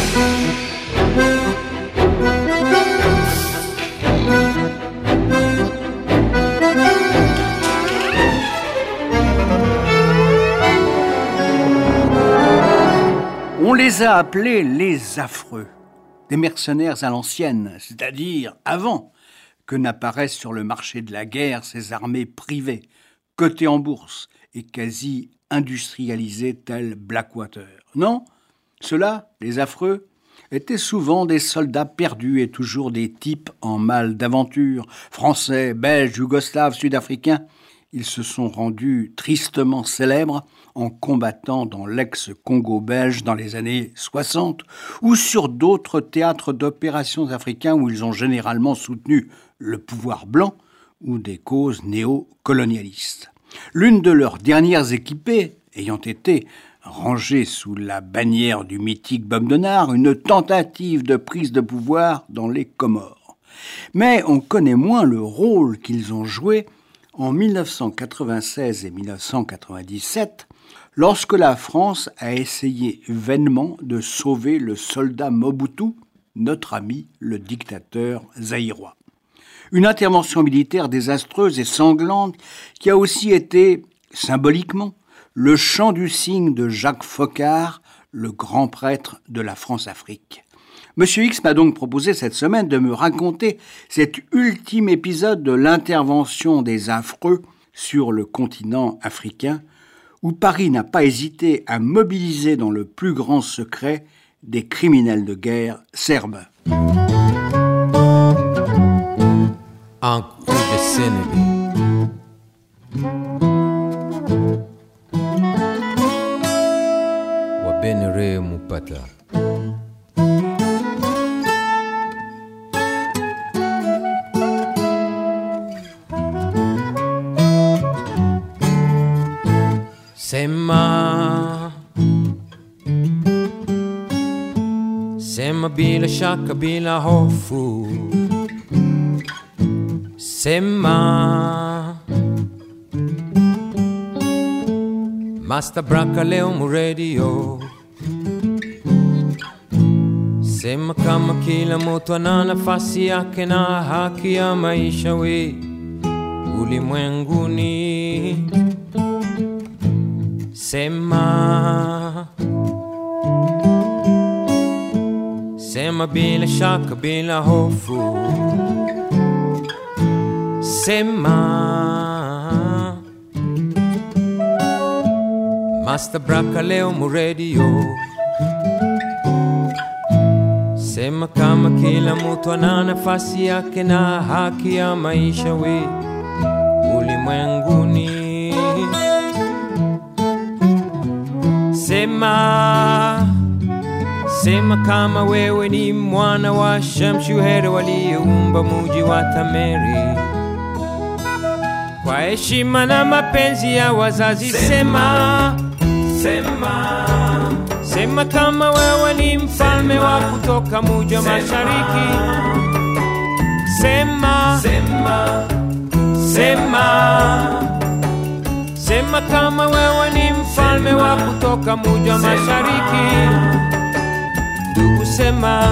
On les a appelés les affreux, des mercenaires à l'ancienne, c'est-à-dire avant que n'apparaissent sur le marché de la guerre ces armées privées, cotées en bourse et quasi industrialisées telles Blackwater. Non, ceux-là, les affreux, étaient souvent des soldats perdus et toujours des types en mal d'aventure, français, belges, yougoslaves, sud-africains. Ils se sont rendus tristement célèbres en combattant dans l'ex-Congo belge dans les années 60 ou sur d'autres théâtres d'opérations africains où ils ont généralement soutenu le pouvoir blanc ou des causes néo-colonialistes. L'une de leurs dernières équipées ayant été rangée sous la bannière du mythique Bob Denard, une tentative de prise de pouvoir dans les Comores. Mais on connaît moins le rôle qu'ils ont joué en 1996 et 1997, lorsque la France a essayé vainement de sauver le soldat Mobutu, notre ami le dictateur zaïrois. Une intervention militaire désastreuse et sanglante qui a aussi été, symboliquement, le chant du cygne de Jacques Foccart, le grand prêtre de la France-Afrique. Monsieur X m'a donc proposé cette semaine de me raconter cet ultime épisode de l'intervention des affreux sur le continent africain, où Paris n'a pas hésité à mobiliser dans le plus grand secret des criminels de guerre serbes. En coup de Sénégal. Wabenere Mupata. Sema bila shaka bila hofu. Sema Master Braka leo mu radio. Sema kama kila mtu ana nafasi yake na haki ya maisha we ulimwenguni. Sema Sema bila shaka bila hofu. Sema Master Braka leo mu radio. Sema kama kila mtu ana nafasi yake na haki ya maisha we ulimwenguni. Sema Sema kama wewe ni mwana wa Shamshuheri waliyeumba muji wa Tameri kwa heshima na mapenzi ya wazazi. Sema Sema kama wewe ni mfalme wa kutoka muji wa mashariki. Sema Sema kama wewe ni mfalme wa kutoka muji wa mashariki. Ndugu sema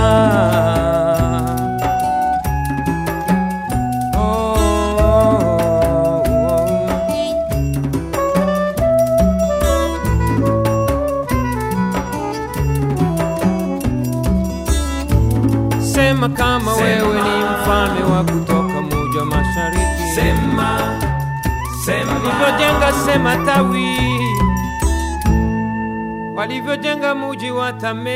Sema kama wewe ni mfalme wa kutoka muji wa mashariki. Sema walivyojenga sema tawi, walivyojenga muji wa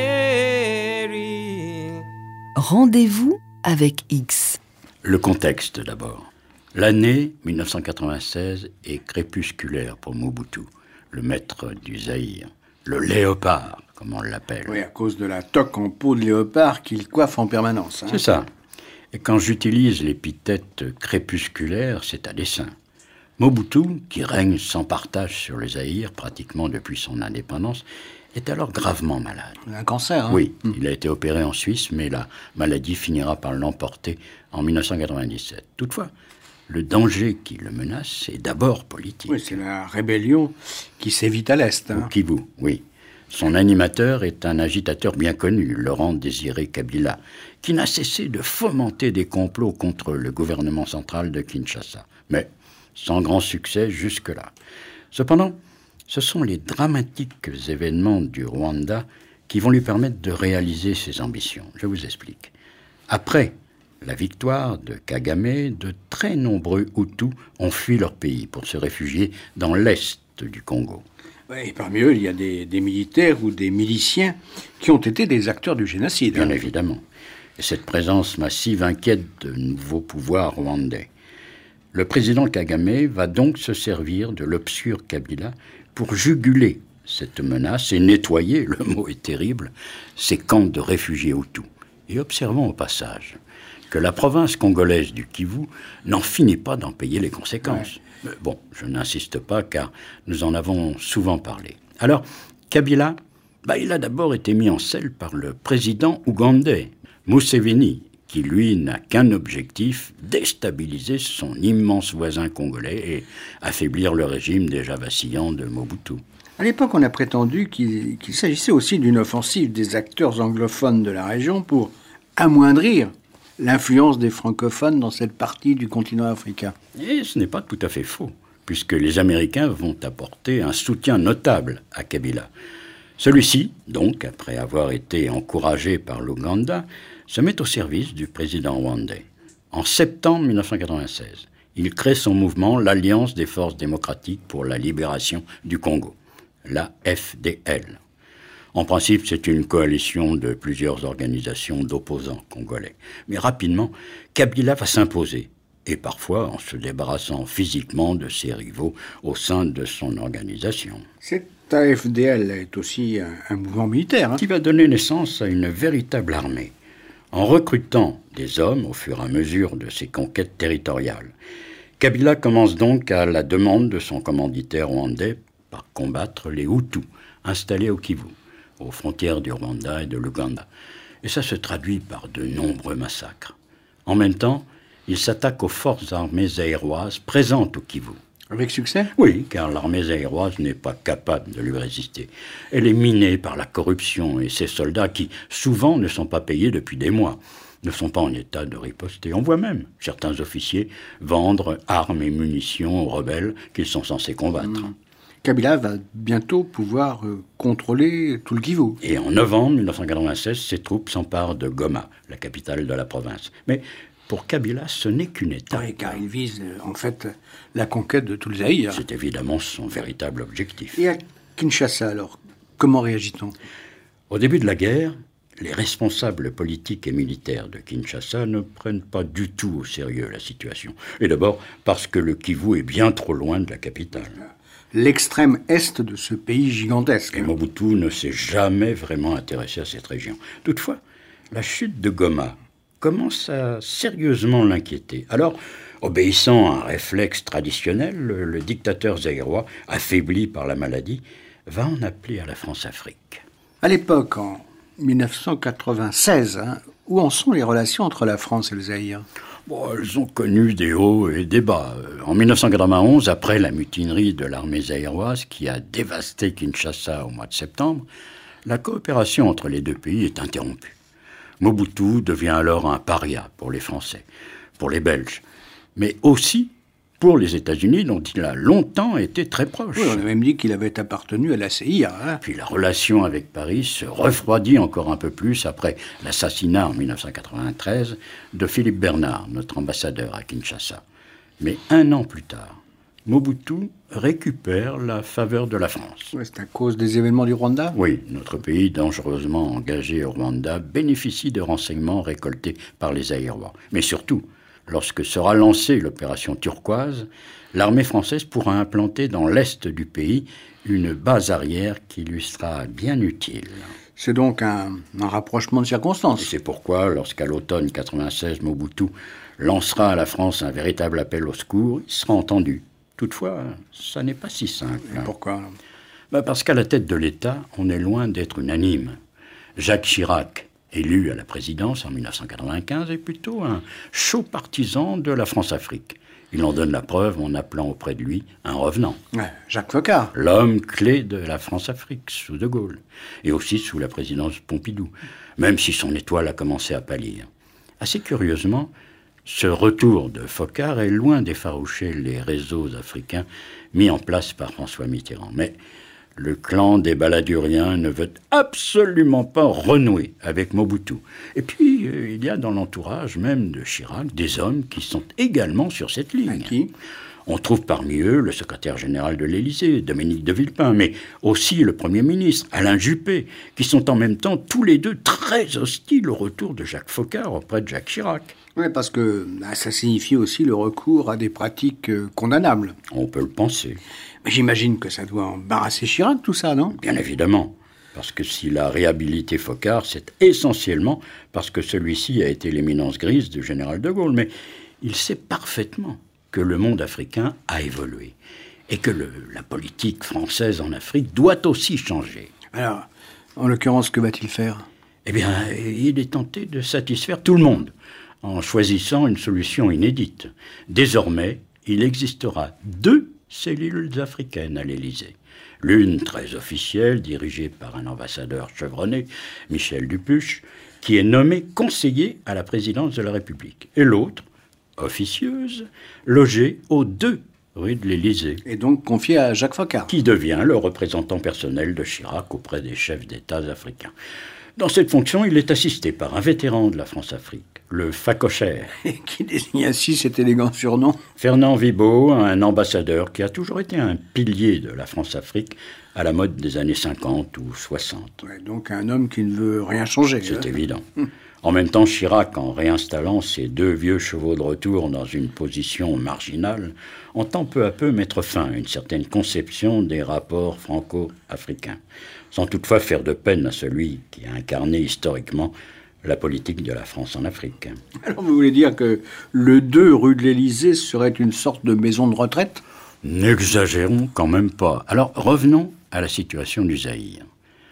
Tameri. Rendez-vous avec X. Le contexte d'abord. L'année 1996 est crépusculaire pour Mobutu, le maître du Zaïre, le léopard, comme on l'appelle. Oui, à cause de la toque en peau de léopard qu'il coiffe en permanence. C'est ça. Et quand j'utilise l'épithète crépusculaire, c'est à dessein. Mobutu, qui règne sans partage sur le Zaïre pratiquement depuis son indépendance, est alors gravement malade. Un cancer, hein? Oui, il a été opéré en Suisse, mais la maladie finira par l'emporter en 1997. Toutefois, le danger qui le menace est d'abord politique. Oui, c'est la rébellion qui sévit à l'Est. Au Kivu, oui. Son animateur est un agitateur bien connu, Laurent Désiré Kabila, qui n'a cessé de fomenter des complots contre le gouvernement central de Kinshasa. Mais sans grand succès jusque-là. Cependant, ce sont les dramatiques événements du Rwanda qui vont lui permettre de réaliser ses ambitions. Je vous explique. Après la victoire de Kagame, de très nombreux Hutus ont fui leur pays pour se réfugier dans l'est du Congo. Et parmi eux, il y a des militaires ou des miliciens qui ont été des acteurs du génocide. Bien évidemment. Et cette présence massive inquiète de nouveaux pouvoirs rwandais. Le président Kagame va donc se servir de l'obscur Kabila pour juguler cette menace et nettoyer, le mot est terrible, ces camps de réfugiés Hutus. Et observons au passage que la province congolaise du Kivu n'en finit pas d'en payer les conséquences. Ouais. Bon, je n'insiste pas car nous en avons souvent parlé. Alors, Kabila, il a d'abord été mis en selle par le président ougandais, Museveni, qui lui n'a qu'un objectif, déstabiliser son immense voisin congolais et affaiblir le régime déjà vacillant de Mobutu. À l'époque, on a prétendu qu'il s'agissait aussi d'une offensive des acteurs anglophones de la région pour amoindrir l'influence des francophones dans cette partie du continent africain. Et ce n'est pas tout à fait faux, puisque les Américains vont apporter un soutien notable à Kabila. Celui-ci, donc, après avoir été encouragé par l'Ouganda, se met au service du président rwandais. En septembre 1996, il crée son mouvement, l'Alliance des forces démocratiques pour la libération du Congo, la FDL. En principe, c'est une coalition de plusieurs organisations d'opposants congolais. Mais rapidement, Kabila va s'imposer, et parfois en se débarrassant physiquement de ses rivaux au sein de son organisation. Cette AFDL est aussi un mouvement militaire. Qui va donner naissance à une véritable armée. En recrutant des hommes au fur et à mesure de ses conquêtes territoriales, Kabila commence donc à la demande de son commanditaire rwandais par combattre les Hutus installés au Kivu, aux frontières du Rwanda et de l'Ouganda. Et ça se traduit par de nombreux massacres. En même temps, il s'attaque aux forces armées zaïroises présentes au Kivu. Avec succès ? Oui, car l'armée zaïroise n'est pas capable de lui résister. Elle est minée par la corruption et ses soldats qui, souvent, ne sont pas payés depuis des mois, ne sont pas en état de riposter. On voit même certains officiers vendre armes et munitions aux rebelles qu'ils sont censés combattre. Kabila va bientôt pouvoir contrôler tout le Kivu. Et en novembre 1996, ses troupes s'emparent de Goma, la capitale de la province. Mais pour Kabila, ce n'est qu'une étape. Oui, car il vise en fait la conquête de tout le Zaïre. C'est évidemment son véritable objectif. Et à Kinshasa, alors, comment réagit-on ? Au début de la guerre, les responsables politiques et militaires de Kinshasa ne prennent pas du tout au sérieux la situation. Et d'abord parce que le Kivu est bien trop loin de la capitale. L'extrême est de ce pays gigantesque. Et Mobutu ne s'est jamais vraiment intéressé à cette région. Toutefois, la chute de Goma commence à sérieusement l'inquiéter. Alors, obéissant à un réflexe traditionnel, le dictateur zaïrois, affaibli par la maladie, va en appeler à la France-Afrique. À l'époque, en 1996, où en sont les relations entre la France et le Zaïre ? Elles ont connu des hauts et des bas. En 1991, après la mutinerie de l'armée zaïroise qui a dévasté Kinshasa au mois de septembre, la coopération entre les deux pays est interrompue. Mobutu devient alors un paria pour les Français, pour les Belges, mais aussi pour les États-Unis, dont il a longtemps été très proche. Oui, on a même dit qu'il avait appartenu à la CIA. Puis la relation avec Paris se refroidit encore un peu plus après l'assassinat en 1993 de Philippe Bernard, notre ambassadeur à Kinshasa. Mais un an plus tard, Mobutu récupère la faveur de la France. C'est à cause des événements du Rwanda ? Oui, notre pays, dangereusement engagé au Rwanda, bénéficie de renseignements récoltés par les Zaïrois. Mais surtout, lorsque sera lancée l'opération turquoise, l'armée française pourra implanter dans l'est du pays une base arrière qui lui sera bien utile. C'est donc un rapprochement de circonstances. Et c'est pourquoi, lorsqu'à l'automne 1996, Mobutu lancera à la France un véritable appel au secours, il sera entendu. Toutefois, ça n'est pas si simple. Pourquoi ? Parce qu'à la tête de l'État, on est loin d'être unanime. Jacques Chirac, élu à la présidence en 1995, est plutôt un chaud partisan de la France-Afrique. Il en donne la preuve en appelant auprès de lui un revenant. Jacques Foccart. L'homme clé de la France-Afrique, sous De Gaulle, et aussi sous la présidence Pompidou, même si son étoile a commencé à pâlir. Assez curieusement, ce retour de Foccart est loin d'effaroucher les réseaux africains mis en place par François Mitterrand. Mais le clan des Baladuriens ne veut absolument pas renouer avec Mobutu. Et puis, il y a dans l'entourage même de Chirac des hommes qui sont également sur cette ligne. Qui ? On trouve parmi eux le secrétaire général de l'Élysée, Dominique de Villepin, mais aussi le Premier ministre, Alain Juppé, qui sont en même temps tous les deux très hostiles au retour de Jacques Foccart auprès de Jacques Chirac. Oui, parce que ça signifie aussi le recours à des pratiques condamnables. On peut le penser. Mais j'imagine que ça doit embarrasser Chirac, tout ça, non ? Bien évidemment. Parce que s'il a réhabilité Foccart, c'est essentiellement parce que celui-ci a été l'éminence grise du général de Gaulle. Mais il sait parfaitement que le monde africain a évolué et que la politique française en Afrique doit aussi changer. Alors, en l'occurrence, que va-t-il faire ? Eh bien, il est tenté de satisfaire tout le monde en choisissant une solution inédite. Désormais, il existera 2 cellules africaines à l'Élysée. L'une très officielle, dirigée par un ambassadeur chevronné, Michel Dupuche, qui est nommé conseiller à la présidence de la République. Et l'autre, officieuse, logée aux 2 rue de l'Élysée. Et donc confiée à Jacques Foccart. Qui devient le représentant personnel de Chirac auprès des chefs d'État africains. Dans cette fonction, il est assisté par un vétéran de la France-Afrique, le facochère. Qui désigne ainsi cet élégant surnom ? Fernand Vibaud, un ambassadeur qui a toujours été un pilier de la France-Afrique à la mode des années 50 ou 60. Ouais, donc un homme qui ne veut rien changer. C'est évident. En même temps, Chirac, en réinstallant ses 2 vieux chevaux de retour dans une position marginale, entend peu à peu mettre fin à une certaine conception des rapports franco-africains, sans toutefois faire de peine à celui qui a incarné historiquement la politique de la France en Afrique. Alors vous voulez dire que le 2 rue de l'Élysée serait une sorte de maison de retraite ? N'exagérons quand même pas. Alors revenons à la situation du Zaïre.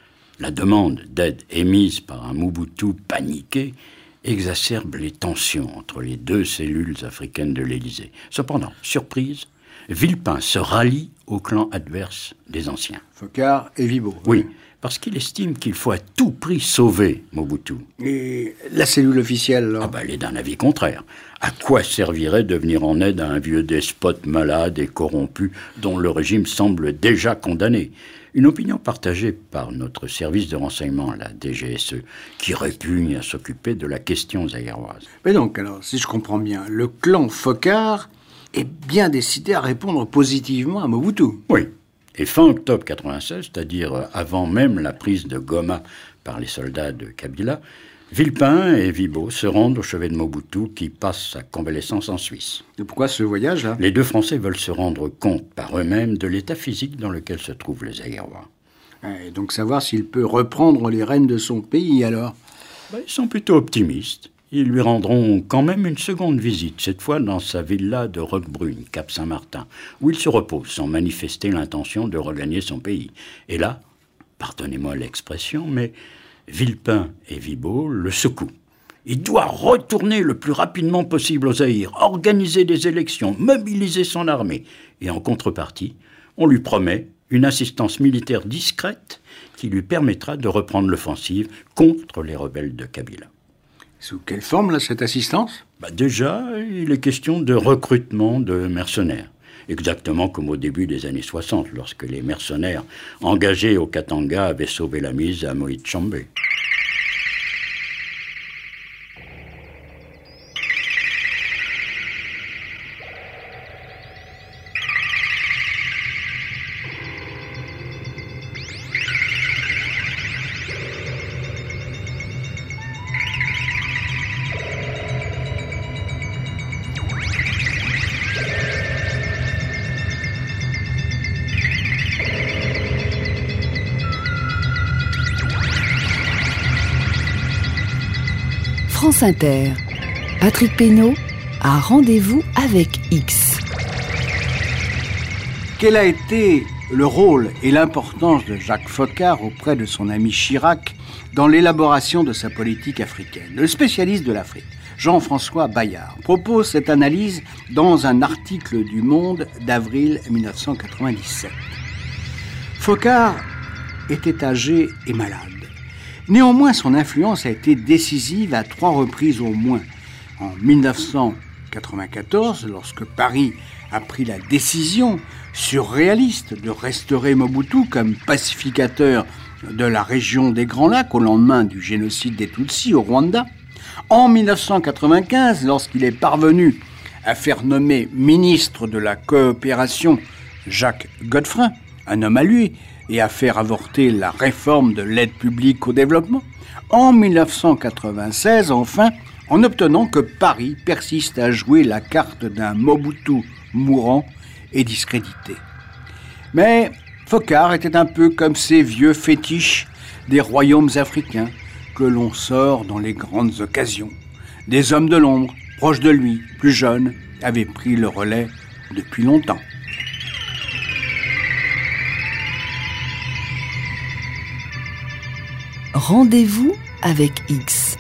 La demande d'aide émise par un Mobutu paniqué exacerbe les tensions entre les 2 cellules africaines de l'Élysée. Cependant, surprise, Villepin se rallie au clan adverse des anciens. Foccart et Vibaud. Oui, parce qu'il estime qu'il faut à tout prix sauver Mobutu. Et la cellule officielle, alors ? Elle est d'un avis contraire. À quoi servirait de venir en aide à un vieux despote malade et corrompu dont le régime semble déjà condamné ? Une opinion partagée par notre service de renseignement, la DGSE, qui répugne à s'occuper de la question zaïroise. Mais donc, alors, si je comprends bien, le clan Foccart est bien décidé à répondre positivement à Mobutu. Oui. Et fin octobre 96, c'est-à-dire avant même la prise de Goma par les soldats de Kabila, Villepin et Vibaud se rendent au chevet de Mobutu qui passe sa convalescence en Suisse. Et pourquoi ce voyage-là ? Les 2 Français veulent se rendre compte par eux-mêmes de l'état physique dans lequel se trouve le Zaïrois. Et donc savoir s'il peut reprendre les rênes de son pays, alors ? Ils sont plutôt optimistes. Ils lui rendront quand même une seconde visite, cette fois dans sa villa de Roquebrune, Cap Saint-Martin, où il se repose sans manifester l'intention de regagner son pays. Et là, pardonnez-moi l'expression, mais Villepin et Vibaud le secouent. Il doit retourner le plus rapidement possible au Zaïre, organiser des élections, mobiliser son armée. Et en contrepartie, on lui promet une assistance militaire discrète qui lui permettra de reprendre l'offensive contre les rebelles de Kabila. Sous quelle forme, là, cette assistance ? Déjà, il est question de recrutement de mercenaires. Exactement comme au début des années 60, lorsque les mercenaires engagés au Katanga avaient sauvé la mise à Moïse Tshombe. France Inter. Patrick Pénaud a rendez-vous avec X. Quel a été le rôle et l'importance de Jacques Foccart auprès de son ami Chirac dans l'élaboration de sa politique africaine ? Le spécialiste de l'Afrique Jean-François Bayard, propose cette analyse dans un article du Monde d'avril 1997. Foccart était âgé et malade. Néanmoins, son influence a été décisive à 3 reprises au moins. En 1994, lorsque Paris a pris la décision surréaliste de restaurer Mobutu comme pacificateur de la région des Grands Lacs au lendemain du génocide des Tutsis au Rwanda. En 1995, lorsqu'il est parvenu à faire nommer ministre de la coopération Jacques Godefroy, un homme à lui, et à faire avorter la réforme de l'aide publique au développement. En 1996, enfin, en obtenant que Paris persiste à jouer la carte d'un Mobutu mourant et discrédité. Mais Foccart était un peu comme ces vieux fétiches des royaumes africains que l'on sort dans les grandes occasions. Des hommes de l'ombre, proches de lui, plus jeunes, avaient pris le relais depuis longtemps. Rendez-vous avec X.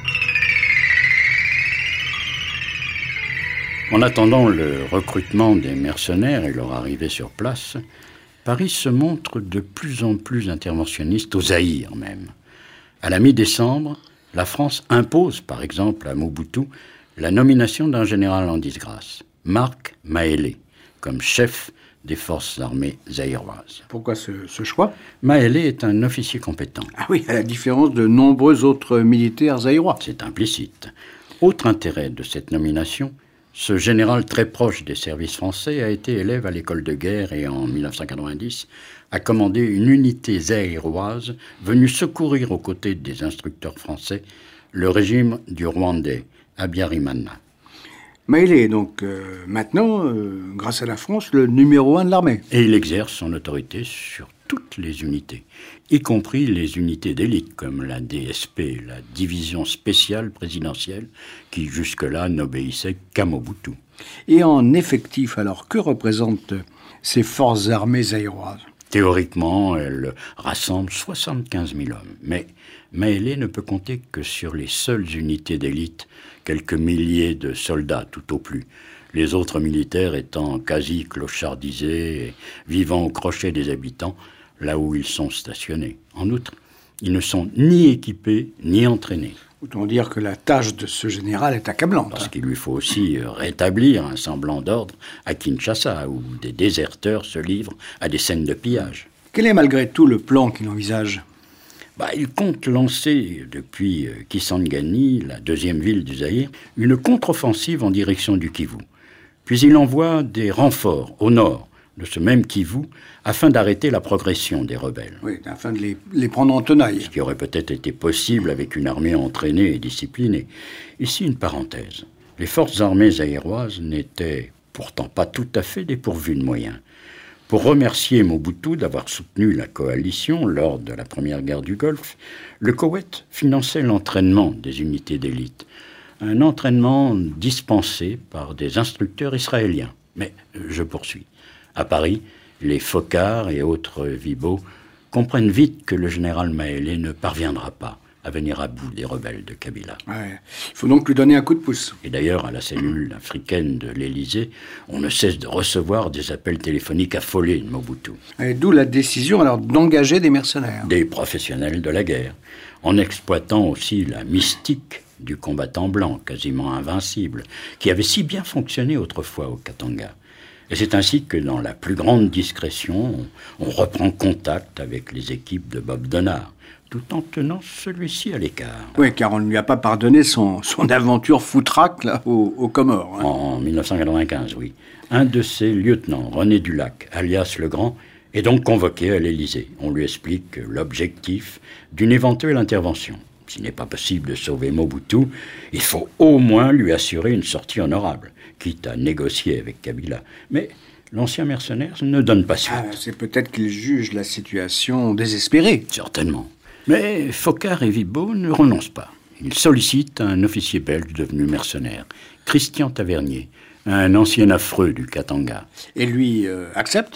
En attendant le recrutement des mercenaires et leur arrivée sur place, Paris se montre de plus en plus interventionniste au Zaïre même. À la mi-décembre, la France impose par exemple à Mobutu la nomination d'un général en disgrâce, Marc Maélé, comme chef des forces armées zaïroises. Pourquoi ce choix ? Maélé est un officier compétent. Ah oui, à la différence de nombreux autres militaires zaïrois. C'est implicite. Autre intérêt de cette nomination, ce général très proche des services français a été élève à l'école de guerre et en 1990 a commandé une unité zaïroise venue secourir aux côtés des instructeurs français le régime du Rwandais, Habyarimana. Maélé est donc maintenant, grâce à la France, le numéro 1 de l'armée. Et il exerce son autorité sur toutes les unités, y compris les unités d'élite comme la DSP, la division spéciale présidentielle, qui jusque-là n'obéissait qu'à Mobutu. Et en effectif, alors, que représentent ces forces armées zaïroises ? Théoriquement, elles rassemblent 75 000 hommes. Mais Maélé ne peut compter que sur les seules unités d'élite, quelques milliers de soldats tout au plus. Les autres militaires étant quasi clochardisés et vivant au crochet des habitants, là où ils sont stationnés. En outre, ils ne sont ni équipés ni entraînés. Autant dire que la tâche de ce général est accablante. Parce qu'il lui faut aussi rétablir un semblant d'ordre à Kinshasa, où des déserteurs se livrent à des scènes de pillage. Quel est malgré tout le plan qu'il envisage ? Il compte lancer, depuis Kisangani, la deuxième ville du Zaïre, une contre-offensive en direction du Kivu. Puis il envoie des renforts au nord de ce même Kivu, afin d'arrêter la progression des rebelles. Oui, afin de les prendre en tenaille. Ce qui aurait peut-être été possible avec une armée entraînée et disciplinée. Ici, une parenthèse. Les forces armées zaïroises n'étaient pourtant pas tout à fait dépourvues de moyens. Pour remercier Mobutu d'avoir soutenu la coalition lors de la première guerre du Golfe, le Koweït finançait l'entraînement des unités d'élite. Un entraînement dispensé par des instructeurs israéliens. Mais je poursuis. À Paris, les Foccart et autres Vibo comprennent vite que le général Maélé ne parviendra pas à venir à bout des rebelles de Kabila. Ouais. Il faut donc lui donner un coup de pouce. Et d'ailleurs, à la cellule africaine de l'Élysée, on ne cesse de recevoir des appels téléphoniques affolés de Mobutu. Et d'où la décision alors d'engager des mercenaires. Des professionnels de la guerre, en exploitant aussi la mystique du combattant blanc, quasiment invincible, qui avait si bien fonctionné autrefois au Katanga. Et c'est ainsi que, dans la plus grande discrétion, on reprend contact avec les équipes de Bob Denard, tout en tenant celui-ci à l'écart. Oui, car on ne lui a pas pardonné son aventure foutraque là, aux Comores. Hein. En 1995, oui. Un de ses lieutenants, René Dulac, alias Le Grand, est donc convoqué à l'Élysée. On lui explique l'objectif d'une éventuelle intervention. S'il n'est pas possible de sauver Mobutu, il faut au moins lui assurer une sortie honorable, quitte à négocier avec Kabila. Mais l'ancien mercenaire ne donne pas suite. C'est peut-être qu'il juge la situation désespérée. Certainement. Mais Foccart et Vibo ne renoncent pas. Ils sollicitent un officier belge devenu mercenaire, Christian Tavernier, un ancien affreux du Katanga. Et lui accepte ? Oui,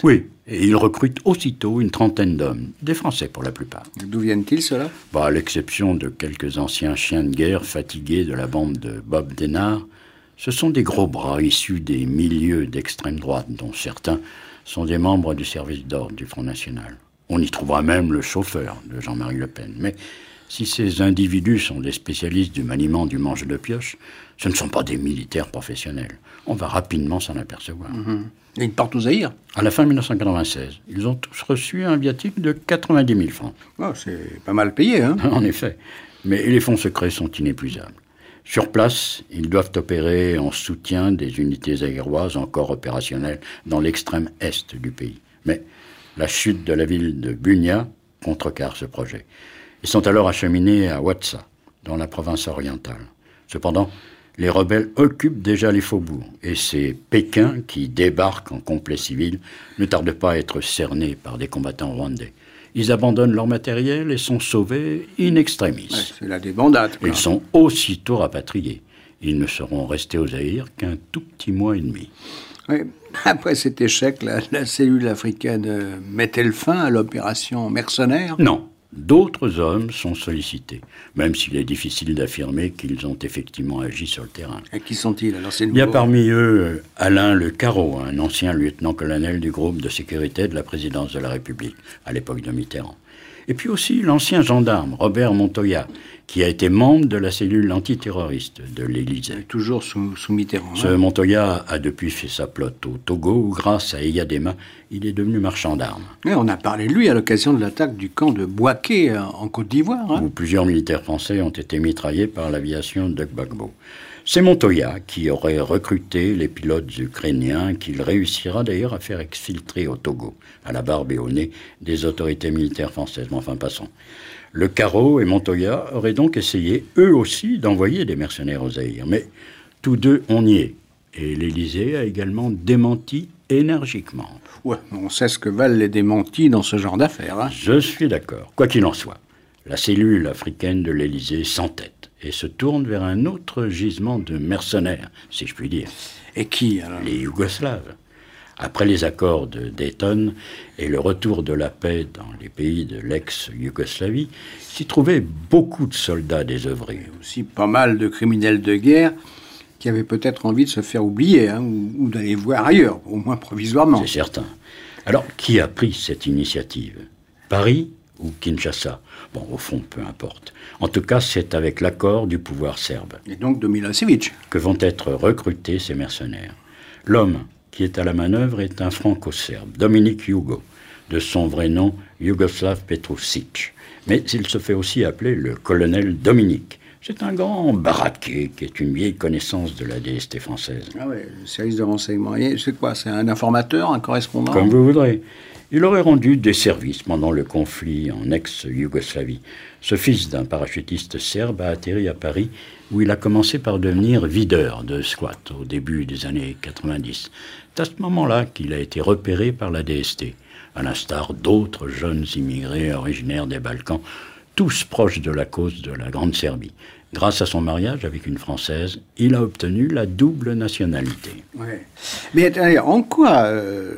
Et ils recrutent aussitôt une trentaine d'hommes, des Français pour la plupart. D'où viennent-ils, ceux-là ? À l'exception de quelques anciens chiens de guerre fatigués de la bande de Bob Denard, ce sont des gros bras issus des milieux d'extrême droite, dont certains sont des membres du service d'ordre du Front National. On y trouvera même le chauffeur de Jean-Marie Le Pen. Mais si ces individus sont des spécialistes du maniement du manche de pioche, ce ne sont pas des militaires professionnels. On va rapidement s'en apercevoir. Et ils partent au Zaïre ? À la fin 1996, ils ont tous reçu un viatique de 90 000 francs. Oh, c'est pas mal payé, hein ? En effet. Mais les fonds secrets sont inépuisables. Sur place, ils doivent opérer en soutien des unités aéroises encore opérationnelles dans l'extrême est du pays. Mais la chute de la ville de Bunia contrecarre ce projet. Ils sont alors acheminés à Ouatsa, dans la province orientale. Cependant, les rebelles occupent déjà les faubourgs, et c'est Pékin qui débarque en complet civil ne tarde pas à être cerné par des combattants rwandais. Ils abandonnent leur matériel et sont sauvés in extremis. Ouais, c'est la débandade, quoi. Ils sont aussitôt rapatriés. Ils ne seront restés au Zaïre qu'un tout petit mois et demi. Oui. Après cet échec, la cellule africaine met-elle fin à l'opération mercenaire ? Non. D'autres hommes sont sollicités, même s'il est difficile d'affirmer qu'ils ont effectivement agi sur le terrain. Et qui sont-ils ? Alors, c'est Il y a parmi eux Alain Le Carreau, un ancien lieutenant-colonel du groupe de sécurité de la présidence de la République, à l'époque de Mitterrand. Et puis aussi l'ancien gendarme Robert Montoya, qui a été membre de la cellule antiterroriste de l'Élysée. Toujours sous Mitterrand. Ce Montoya a depuis fait sa plotte au Togo, où grâce à Eyadema, il est devenu marchand d'armes. Mais on a parlé de lui à l'occasion de l'attaque du camp de Bouaké en Côte d'Ivoire. Où plusieurs militaires français ont été mitraillés par l'aviation de Gbagbo. C'est Montoya qui aurait recruté les pilotes ukrainiens qu'il réussira d'ailleurs à faire exfiltrer au Togo, à la barbe et au nez des autorités militaires françaises. Mais enfin, passons. Le Carreau et Montoya auraient donc essayé, eux aussi, d'envoyer des mercenaires au Zaïre. Mais tous deux ont nié. Et l'Élysée a également démenti énergiquement. Ouais, on sait ce que valent les démentis dans ce genre d'affaires. Hein. Je suis d'accord. Quoi qu'il en soit, la cellule africaine de l'Élysée s'entête et se tourne vers un autre gisement de mercenaires, si je puis dire. Et qui, alors ? Les Yougoslaves. Après les accords de Dayton et le retour de la paix dans les pays de l'ex-Yougoslavie, s'y trouvaient beaucoup de soldats désœuvrés. Et aussi pas mal de criminels de guerre qui avaient peut-être envie de se faire oublier, hein, ou d'aller voir ailleurs, au moins provisoirement. C'est certain. Alors, qui a pris cette initiative ? Paris ou Kinshasa ? Bon, au fond, peu importe. En tout cas, c'est avec l'accord du pouvoir serbe. Et donc de Milosevic. Que vont être recrutés ces mercenaires. L'homme qui est à la manœuvre est un franco-serbe, Dominique Hugo, de son vrai nom Jugoslav Petrušić. Mais il se fait aussi appeler le colonel Dominique. C'est un grand baraqué qui est une vieille connaissance de la DST française. Ah ouais, le service de renseignement. Et c'est quoi ? C'est un informateur, un correspondant ? Comme vous voudrez. Il aurait rendu des services pendant le conflit en ex-Yougoslavie. Ce fils d'un parachutiste serbe a atterri à Paris, où il a commencé par devenir videur de squat au début des années 90. C'est à ce moment-là qu'il a été repéré par la DST, à l'instar d'autres jeunes immigrés originaires des Balkans, tous proches de la cause de la Grande Serbie. Grâce à son mariage avec une Française, il a obtenu la double nationalité. Ouais. Mais attendez, en quoi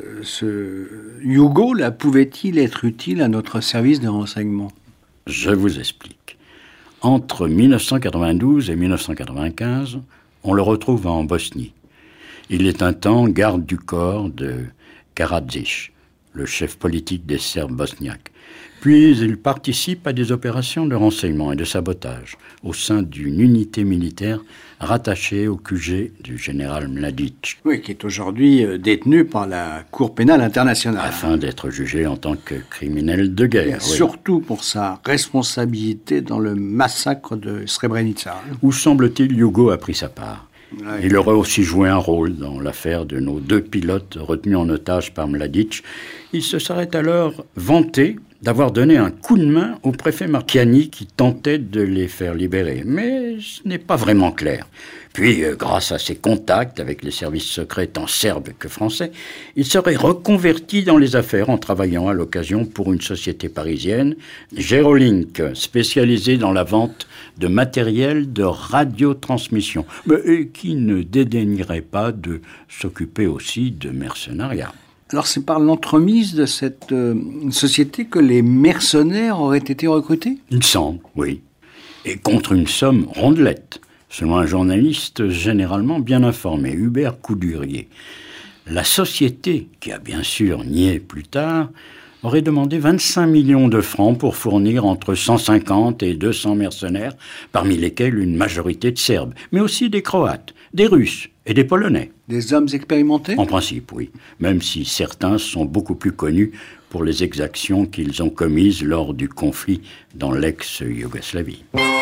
ce Hugo là, pouvait-il être utile à notre service de renseignement ? Je vous explique. Entre 1992 et 1995, on le retrouve en Bosnie. Il est un temps garde du corps de Karadzic, le chef politique des Serbes bosniaques. Puis il participe à des opérations de renseignement et de sabotage au sein d'une unité militaire rattachée au QG du général Mladic. Oui, qui est aujourd'hui détenu par la Cour pénale internationale. Afin d'être jugé en tant que criminel de guerre. Oui. Surtout pour sa responsabilité dans le massacre de Srebrenica. Où semble-t-il Hugo a pris sa part. Ouais. Il aurait aussi joué un rôle dans l'affaire de nos 2 pilotes retenus en otage par Mladic. Il se serait alors vanté d'avoir donné un coup de main au préfet Marchiani qui tentait de les faire libérer. Mais ce n'est pas vraiment clair. Puis, grâce à ses contacts avec les services secrets tant serbes que français, il serait reconverti dans les affaires en travaillant à l'occasion pour une société parisienne, Gerolink, spécialisée dans la vente de matériel de radiotransmission, et qui ne dédaignerait pas de s'occuper aussi de mercenariat. Alors c'est par l'entremise de cette société que les mercenaires auraient été recrutés ? Il semble, oui. Et contre une somme rondelette, selon un journaliste généralement bien informé, Hubert Coudurier. La société, qui a bien sûr nié plus tard, aurait demandé 25 millions de francs pour fournir entre 150 et 200 mercenaires, parmi lesquels une majorité de Serbes, mais aussi des Croates, des Russes et des Polonais. Des hommes expérimentés ? En principe, oui, même si certains sont beaucoup plus connus pour les exactions qu'ils ont commises lors du conflit dans l'ex-Yougoslavie.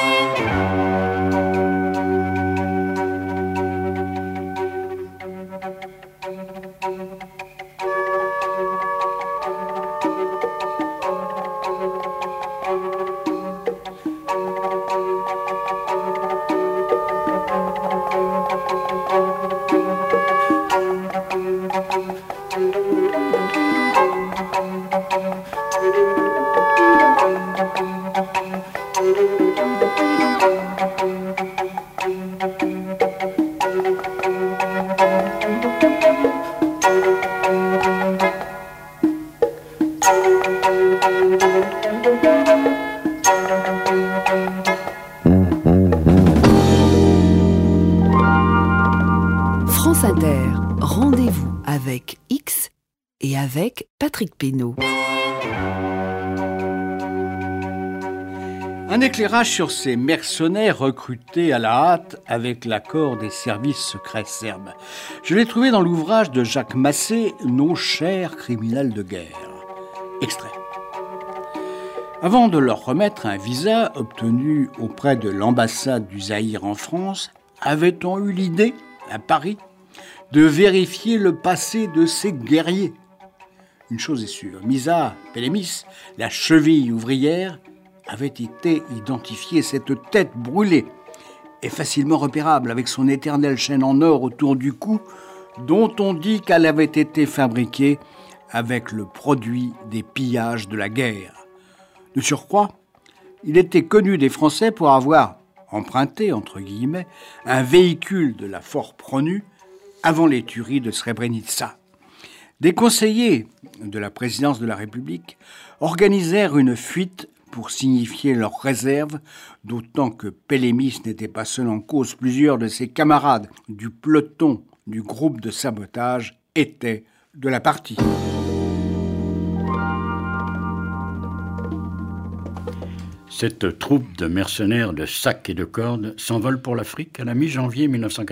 France Inter, rendez-vous avec X et avec Patrick Pénaud. Un éclairage sur ces mercenaires recrutés à la hâte avec l'accord des services secrets serbes. Je l'ai trouvé dans l'ouvrage de Jacques Massé, « Nos chers criminels de guerre ». Extrait. Avant de leur remettre un visa obtenu auprès de l'ambassade du Zaïre en France, avait-on eu l'idée, à Paris, de vérifier le passé de ces guerriers ? Une chose est sûre, Misa Pélémis, la cheville ouvrière, avait été identifiée. Cette tête brûlée est facilement repérable avec son éternelle chaîne en or autour du cou, dont on dit qu'elle avait été fabriquée avec le produit des pillages de la guerre. De surcroît, il était connu des Français pour avoir emprunté, entre guillemets, un véhicule de la Fort Pronu avant les tueries de Srebrenica. Des conseillers de la présidence de la République organisèrent une fuite pour signifier leurs réserves, d'autant que Pélémis n'était pas seul en cause. Plusieurs de ses camarades du peloton du groupe de sabotage étaient de la partie. Cette troupe de mercenaires de sacs et de cordes s'envole pour l'Afrique à la mi-janvier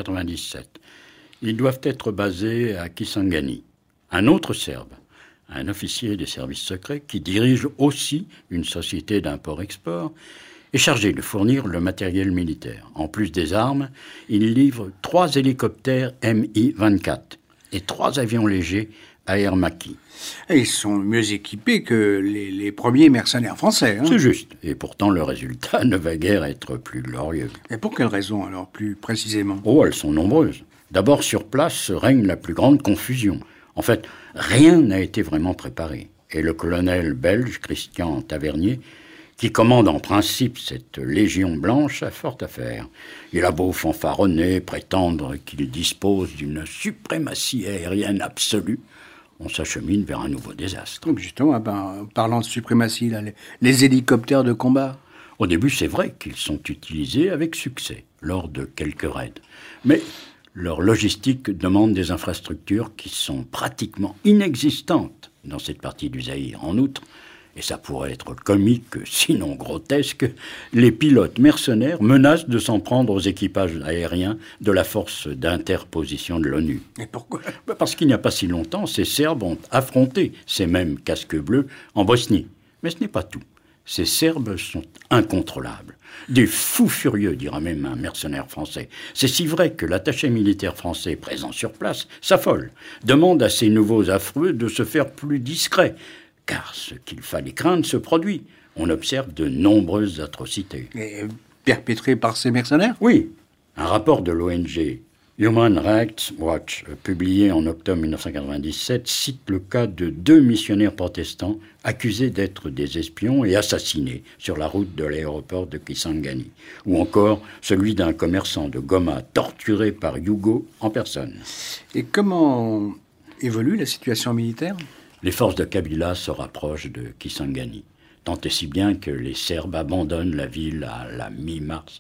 1997. Ils doivent être basés à Kisangani. Un autre Serbe, un officier des services secrets qui dirige aussi une société d'import-export, est chargé de fournir le matériel militaire. En plus des armes, il livre 3 hélicoptères Mi-24 et 3 avions légers Air Macchi. Et ils sont mieux équipés que les premiers mercenaires français. C'est juste. Et pourtant, le résultat ne va guère être plus glorieux. Et pour quelle raison, alors, plus précisément ? Oh, elles sont nombreuses. D'abord, sur place règne la plus grande confusion. En fait, rien n'a été vraiment préparé. Et le colonel belge, Christian Tavernier, qui commande en principe cette Légion blanche, a fort à faire. Il a beau fanfaronner, prétendre qu'il dispose d'une suprématie aérienne absolue, on s'achemine vers un nouveau désastre. Donc justement, parlant de suprématie, là, les hélicoptères de combat. Au début, c'est vrai qu'ils sont utilisés avec succès, lors de quelques raids. Mais leur logistique demande des infrastructures qui sont pratiquement inexistantes dans cette partie du Zaïre. En outre, et ça pourrait être comique, sinon grotesque, les pilotes mercenaires menacent de s'en prendre aux équipages aériens de la force d'interposition de l'ONU. Et pourquoi ? Parce qu'il n'y a pas si longtemps, ces Serbes ont affronté ces mêmes casques bleus en Bosnie. Mais ce n'est pas tout. Ces Serbes sont incontrôlables. Des fous furieux, dira même un mercenaire français. C'est si vrai que l'attaché militaire français présent sur place s'affole, demande à ces nouveaux affreux de se faire plus discrets, car ce qu'il fallait craindre se produit. On observe de nombreuses atrocités. Et perpétrées par ces mercenaires ? Oui. Un rapport de l'ONG Human Rights Watch, publié en octobre 1997, cite le cas de 2 missionnaires protestants accusés d'être des espions et assassinés sur la route de l'aéroport de Kisangani, ou encore celui d'un commerçant de Goma torturé par Yougo en personne. Et comment évolue la situation militaire ? Les forces de Kabila se rapprochent de Kisangani, tant et si bien que les Serbes abandonnent la ville à la mi-mars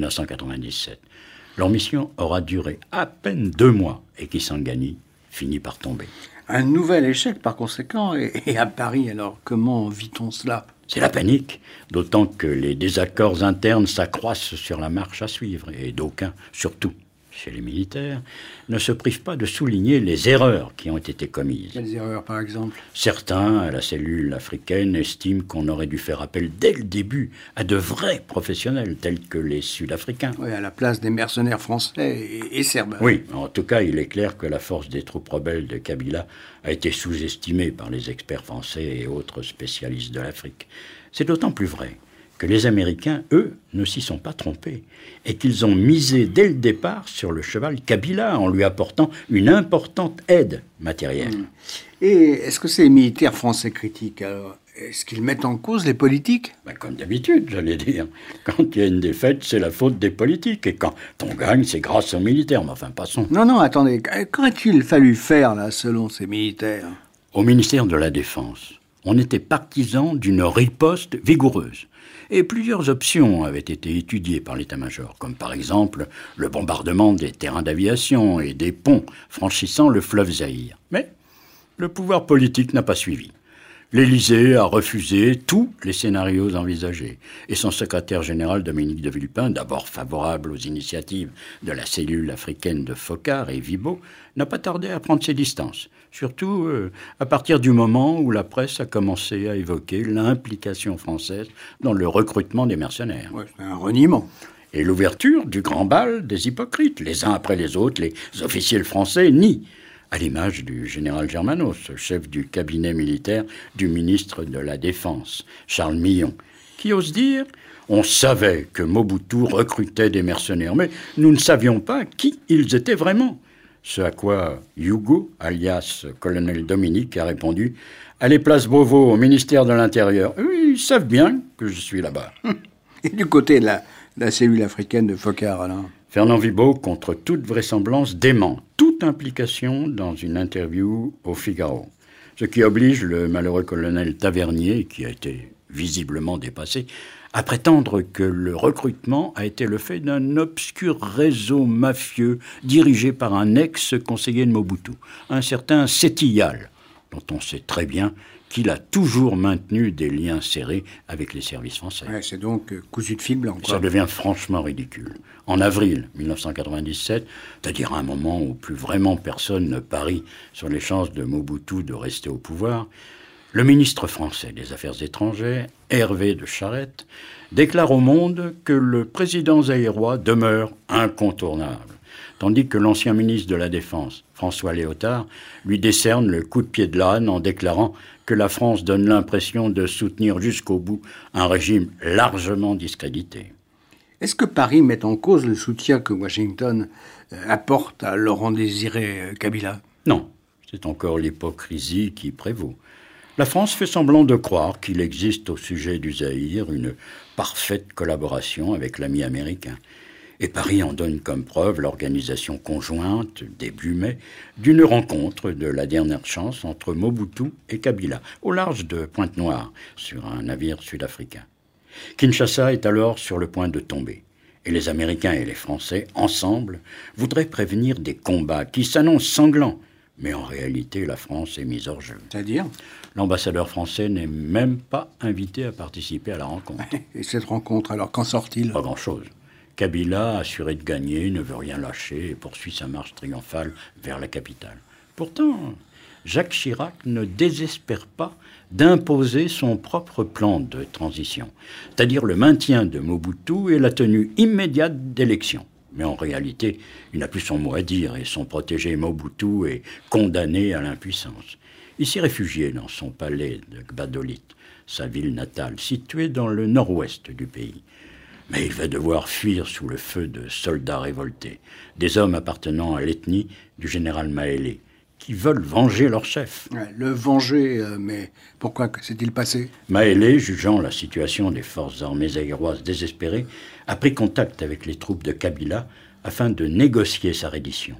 1997. Leur mission aura duré à peine 2 mois et Kisangani finit par tomber. Un nouvel échec par conséquent, et à Paris, alors comment vit-on cela ? C'est la panique, d'autant que les désaccords internes s'accroissent sur la marche à suivre, et d'aucuns, surtout chez les militaires, ne se privent pas de souligner les erreurs qui ont été commises. Quelles erreurs, par exemple ? Certains, à la cellule africaine, estiment qu'on aurait dû faire appel dès le début à de vrais professionnels, tels que les Sud-Africains. Oui, à la place des mercenaires français et serbes. Oui, en tout cas, il est clair que la force des troupes rebelles de Kabila a été sous-estimée par les experts français et autres spécialistes de l'Afrique. C'est d'autant plus vrai que les Américains, eux, ne s'y sont pas trompés et qu'ils ont misé dès le départ sur le cheval Kabila en lui apportant une importante aide matérielle. Et est-ce que ces militaires français critiquent alors ? Est-ce qu'ils mettent en cause les politiques ? Comme d'habitude, j'allais dire. Quand il y a une défaite, c'est la faute des politiques. Et quand on gagne, c'est grâce aux militaires. Mais enfin, passons. Non, attendez. Qu'aurait-il fallu faire, là, selon ces militaires ? Au ministère de la Défense, on était partisan d'une riposte vigoureuse. Et plusieurs options avaient été étudiées par l'état-major, comme par exemple le bombardement des terrains d'aviation et des ponts franchissant le fleuve Zaïre. Mais le pouvoir politique n'a pas suivi. L'Élysée a refusé tous les scénarios envisagés. Et son secrétaire général, Dominique de Villepin, d'abord favorable aux initiatives de la cellule africaine de Foccart et Vibo, n'a pas tardé à prendre ses distances. Surtout à partir du moment où la presse a commencé à évoquer l'implication française dans le recrutement des mercenaires. Ouais, c'est un reniement. Et l'ouverture du grand bal des hypocrites. Les uns après les autres, les officiers français nient. À l'image du général Germanos, chef du cabinet militaire du ministre de la Défense, Charles Millon, qui ose dire « On savait que Mobutu recrutait des mercenaires, mais nous ne savions pas qui ils étaient vraiment ». Ce à quoi Hugo, alias colonel Dominique, a répondu « Allez, place Beauvau, au ministère de l'Intérieur. Ils savent bien que je suis là-bas. » Et du côté de la cellule africaine de Foccart, alors ? Fernand Vibo, contre toute vraisemblance, dément toute implication dans une interview au Figaro. Ce qui oblige le malheureux colonel Tavernier, qui a été visiblement dépassé, à prétendre que le recrutement a été le fait d'un obscur réseau mafieux dirigé par un ex-conseiller de Mobutu, un certain Setiyal, dont on sait très bien qu'il a toujours maintenu des liens serrés avec les services français. Ouais, c'est donc cousu de fil blanc. Ça devient franchement ridicule. En avril 1997, c'est-à-dire à un moment où plus vraiment personne ne parie sur les chances de Mobutu de rester au pouvoir, le ministre français des Affaires étrangères, Hervé de Charette, déclare au Monde que le président zaïrois demeure incontournable, tandis que l'ancien ministre de la Défense, François Léotard, lui décerne le coup de pied de l'âne en déclarant que la France donne l'impression de soutenir jusqu'au bout un régime largement discrédité. Est-ce que Paris met en cause le soutien que Washington apporte à Laurent Désiré Kabila ? Non, c'est encore l'hypocrisie qui prévaut. La France fait semblant de croire qu'il existe au sujet du Zaïre une parfaite collaboration avec l'ami américain. Et Paris en donne comme preuve l'organisation conjointe, début mai, d'une rencontre de la dernière chance entre Mobutu et Kabila, au large de Pointe-Noire, sur un navire sud-africain. Kinshasa est alors sur le point de tomber. Et les Américains et les Français, ensemble, voudraient prévenir des combats qui s'annoncent sanglants. Mais en réalité, la France est mise hors jeu. C'est-à-dire ? L'ambassadeur français n'est même pas invité à participer à la rencontre. Et cette rencontre, alors, qu'en sort-il ? Pas grand-chose. Kabila, assuré de gagner, ne veut rien lâcher et poursuit sa marche triomphale vers la capitale. Pourtant, Jacques Chirac ne désespère pas d'imposer son propre plan de transition, c'est-à-dire le maintien de Mobutu et la tenue immédiate d'élections. Mais en réalité, il n'a plus son mot à dire et son protégé Mobutu est condamné à l'impuissance. Il s'est réfugié dans son palais de Gbadolite, sa ville natale, située dans le nord-ouest du pays. Mais il va devoir fuir sous le feu de soldats révoltés, des hommes appartenant à l'ethnie du général Maélé, qui veulent venger leur chef. Ouais, le venger, mais pourquoi que s'est-il passé ? Maélé, jugeant la situation des forces armées zaïroises désespérées, a pris contact avec les troupes de Kabila afin de négocier sa reddition.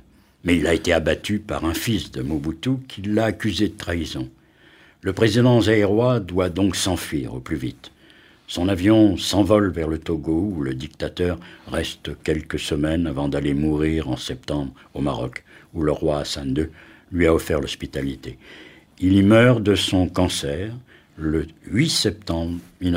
Mais il a été abattu par un fils de Mobutu qui l'a accusé de trahison. Le président zaïrois doit donc s'enfuir au plus vite. Son avion s'envole vers le Togo où le dictateur reste quelques semaines avant d'aller mourir en septembre au Maroc, où le roi Hassan II lui a offert l'hospitalité. Il y meurt de son cancer le 8 septembre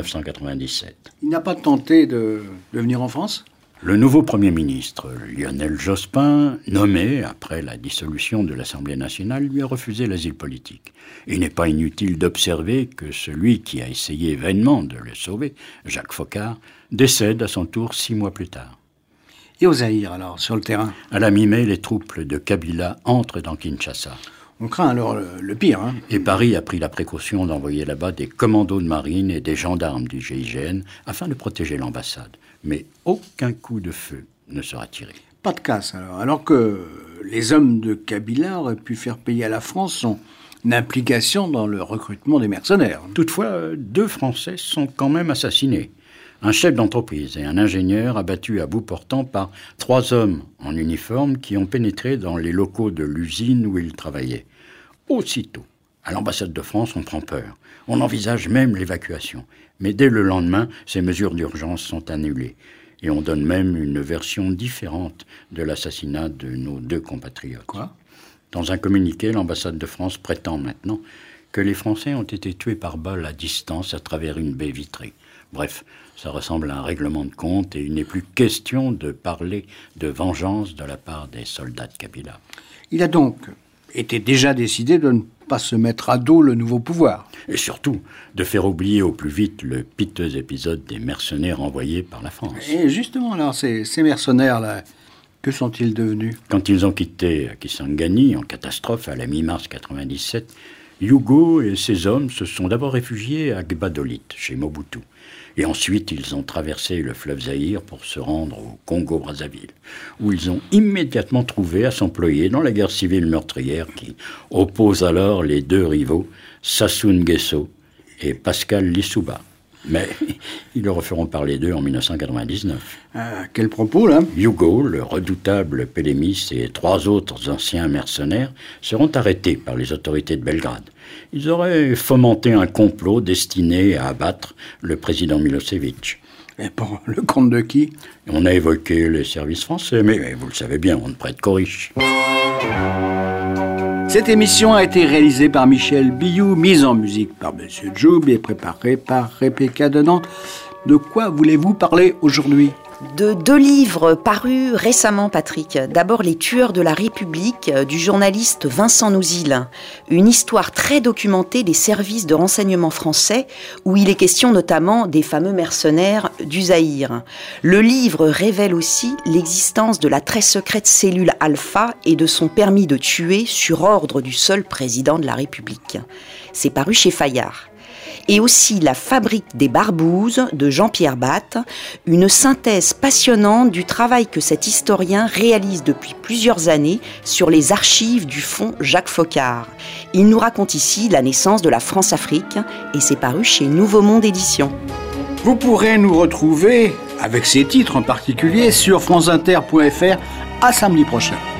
1997. Il n'a pas tenté de venir en France ? Le nouveau Premier ministre, Lionel Jospin, nommé après la dissolution de l'Assemblée nationale, lui a refusé l'asile politique. Il n'est pas inutile d'observer que celui qui a essayé vainement de le sauver, Jacques Foccart, décède à son tour 6 mois plus tard. Et au Zaïre, alors, sur le terrain ? À la mi-mai, les troupes de Kabila entrent dans Kinshasa. On craint alors le pire, hein ? Et Paris a pris la précaution d'envoyer là-bas des commandos de marine et des gendarmes du GIGN afin de protéger l'ambassade. Mais aucun coup de feu ne sera tiré. Pas de casse, alors que les hommes de Kabila auraient pu faire payer à la France son implication dans le recrutement des mercenaires. Toutefois, 2 Français sont quand même assassinés. Un chef d'entreprise et un ingénieur abattus à bout portant par 3 hommes en uniforme qui ont pénétré dans les locaux de l'usine où ils travaillaient. Aussitôt, à l'ambassade de France, on prend peur. On envisage même l'évacuation. Mais dès le lendemain, ces mesures d'urgence sont annulées. Et on donne même une version différente de l'assassinat de nos 2 compatriotes. Quoi ? Dans un communiqué, l'ambassade de France prétend maintenant que les Français ont été tués par balle à distance à travers une baie vitrée. Bref, ça ressemble à un règlement de compte et il n'est plus question de parler de vengeance de la part des soldats de Kabila. Il a donc été déjà décidé de ne pas se mettre à dos le nouveau pouvoir. Et surtout, de faire oublier au plus vite le piteux épisode des mercenaires envoyés par la France. Et justement, alors, ces mercenaires-là, que sont-ils devenus ? Quand ils ont quitté Kisangani en catastrophe à la mi-mars 1997, Hugo et ses hommes se sont d'abord réfugiés à Gbadolite, chez Mobutu. Et ensuite, ils ont traversé le fleuve Zaïre pour se rendre au Congo-Brazzaville, où ils ont immédiatement trouvé à s'employer dans la guerre civile meurtrière qui oppose alors les 2 rivaux, Sassou Nguesso et Pascal Lissouba. Mais ils le referont parler d'eux en 1999. Quel propos, là ? Hugo, le redoutable Pélémis et 3 autres anciens mercenaires seront arrêtés par les autorités de Belgrade. Ils auraient fomenté un complot destiné à abattre le président Milosevic. Et pour le compte de qui ? On a évoqué les services français, mais vous le savez bien, on ne prête qu'aux riches. Cette émission a été réalisée par Michel Billou, mise en musique par M. Joub et préparée par Rebecca de Nantes. De quoi voulez-vous parler aujourd'hui ? De 2 livres parus récemment, Patrick. D'abord, Les Tueurs de la République, du journaliste Vincent Nouzil. Une histoire très documentée des services de renseignement français, où il est question notamment des fameux mercenaires du Zaïre. Le livre révèle aussi l'existence de la très secrète cellule Alpha et de son permis de tuer sur ordre du seul président de la République. C'est paru chez Fayard. Et aussi La Fabrique des Barbouzes de Jean-Pierre Batte, une synthèse passionnante du travail que cet historien réalise depuis plusieurs années sur les archives du fonds Jacques Foccart. Il nous raconte ici la naissance de la France-Afrique et c'est paru chez Nouveau Monde Éditions. Vous pourrez nous retrouver, avec ces titres en particulier, sur franceinter.fr à samedi prochain.